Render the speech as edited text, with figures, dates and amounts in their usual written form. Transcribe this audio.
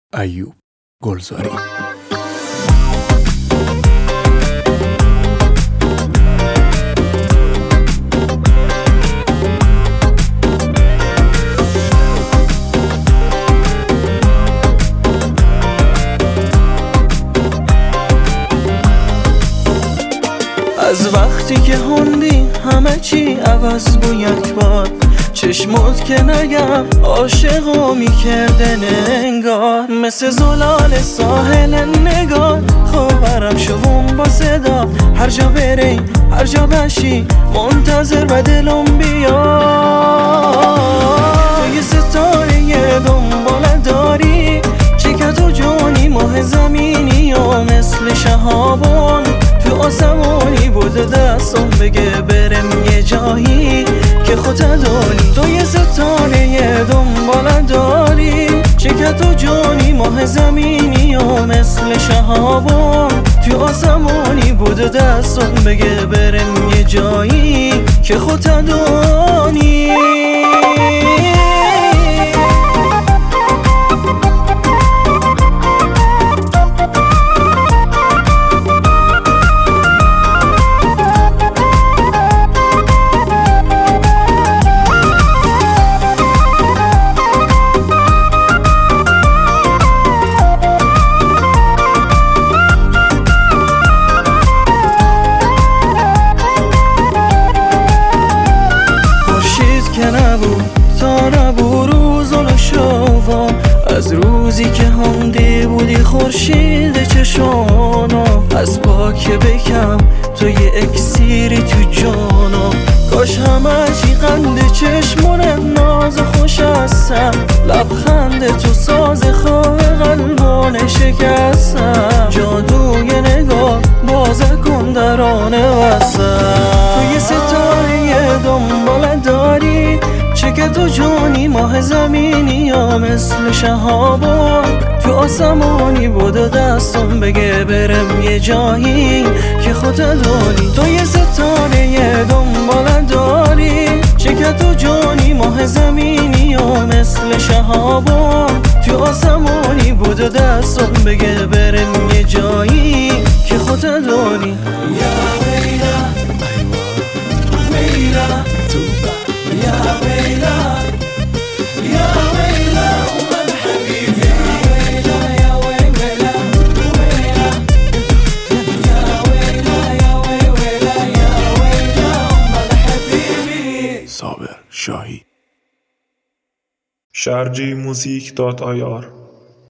ایوب گلزاری. از وقتی که هندی همه چی عوض بود یک بار، چشمات که نگم عاشقو میکردن انگار، مثل زلال ساحل نگار خبرم شوم با صدا، هر جا بری هر جا بشی منتظر و دلم بیاد. تو یه ستاره دنبال داری، چکت و جونی ماه زمینی و مثل شهابون تو آسمونی بوده دستم بگه برم یه جایی که خودت دانی. تو یه ستاره دنبال داری، چکت و جونی ماه زمینی و مثل شهابون تو آسمونی بوده دستم بگه برم یه جایی که خودت دانی. که نبود تا نبود روزان شوا، از روزی که همده بودی خورشید چشانا، از پاک بکم تو یه اکسیری تو جانا، کاش همه چی قند چشمونه ناز خوش هستم، لبخند تو ساز خواه قلبان شکستم، جادوی نگاه بازه کن درانه وسم. تو یه ستاره دنبال داری، چکت و جونی ماه زمینی یا مثل شهابون تو آسمانی بوده دستم بگه برم یه جایی که خودت دانی. تو یه ستاره دنبال داری، چکت و جونی ماه زمینی یا مثل شهابون تو آسمانی بوده دستم بگه برم یه جایی که خودت دانی. یا ویلا ویلا یا ویلا یا ویلا من حبیبی، یا ویلا ویلا یا ویلا یا ویلا یا ویلا من حبیبی. صابر شاهی. شرجی موزیک .ir